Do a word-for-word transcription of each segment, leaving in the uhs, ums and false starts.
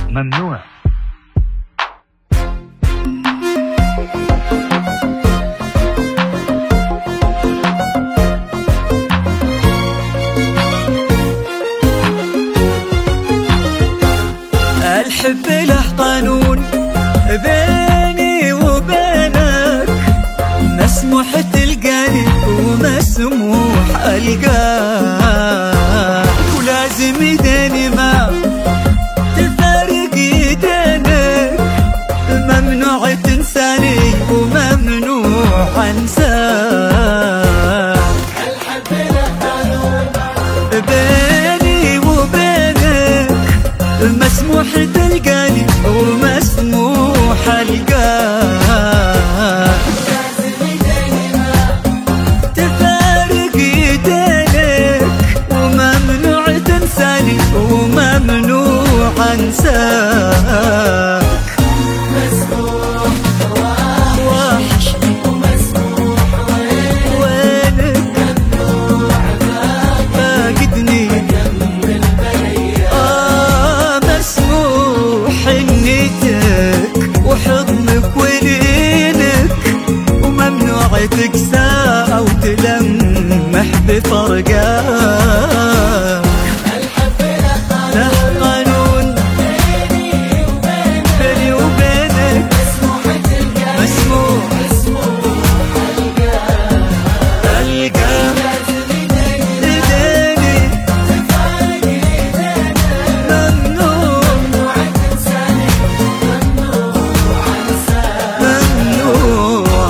ممنوع. الحب له قانون بيني وبينك، مسموح تلقاني ومسموح ألقاك، ولازم يديني ما تفارق يدينك، ممنوع تنساني وممنوع أنساك. الحب له قانون بيني وبينك، مسموح تلقاني ومسموح ألقاك، لازم يديني ما تفارق يدينك، وممنوع تنساني وممنوع أنساك. مسموح وحشني ومسموح وينك، ممنوع فاقدني كمل بيا. آه مسموح نيتك وحضنك ولينك، وممنوع تكسى أو تلمح بفرقاك. الحب له له قانون بيني وبينك، بيني وبينك، مسموح تلقاني مسموح مسموح ألقاك. ألقاك. لازم يديني إيديني تفارق يدينا، ممنوع ممنوع تنساني ممنوع أنساك. ممنوع.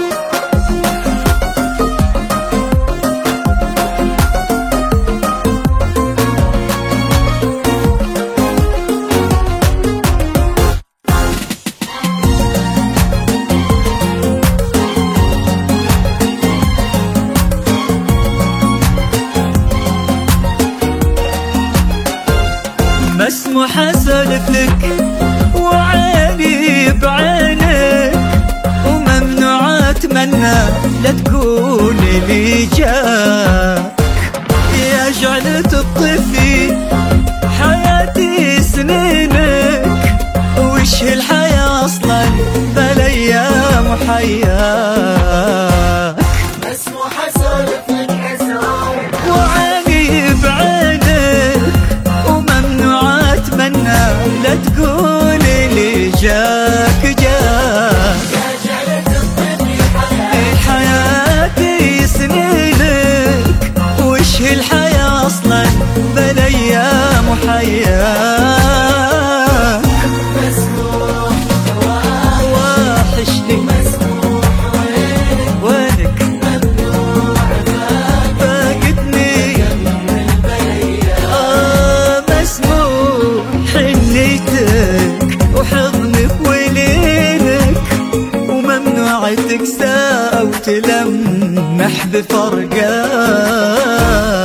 مسموح اسولف لك وعيني بعينك، وممنوع اتمنى لا تكون لي جاك، يا جعلة الطفي حياتي سنينك، وش الحياة اصلا بالايام وحياك. مسموح أسولف لك أسرار وعيني بعينك، وممنوع اتمنى لا تقول لي جاك جاك، يا جعلة الطفل حياة. حياتي سنينك، وش الحياة اصلا بالايام وحياك. مسموح وحشني مسموح وينك، ممنوع فاقدني كمل بيا. آه مسموح حنيتك وحضنك ولينك، وممنوع تكسى أو تلمح بفرقاك.